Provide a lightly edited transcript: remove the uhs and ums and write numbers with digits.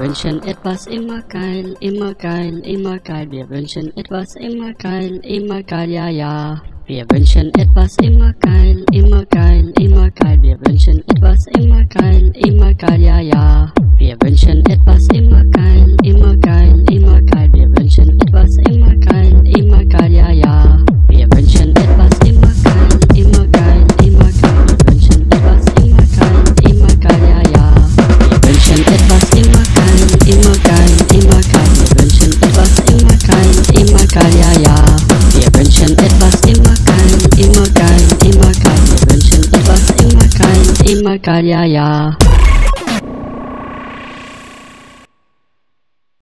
wünschen etwas immer geil, immer geil, immer geil. Wir wünschen etwas immer geil, ja, ja. Wir wünschen etwas immer geil, immer geil, immer geil. Wir wünschen etwas immer geil, ja, ja. Wir wünschen etwas immer geil, immer geil, immer geil. Wir wünschen etwas immer geil, ja, ja. Wir wünschen etwas immer geil, immer geil, immer geil. Wir wünschen etwas immer geil, ja, ja. Wir wünschen etwas immer geil, immer geil, immer geil. Wir wünschen etwas immer geil, ja, ja. Wir wünschen etwas immer geil, immer geil, immer geil. Wir wünschen etwas immer geil, ja, ja.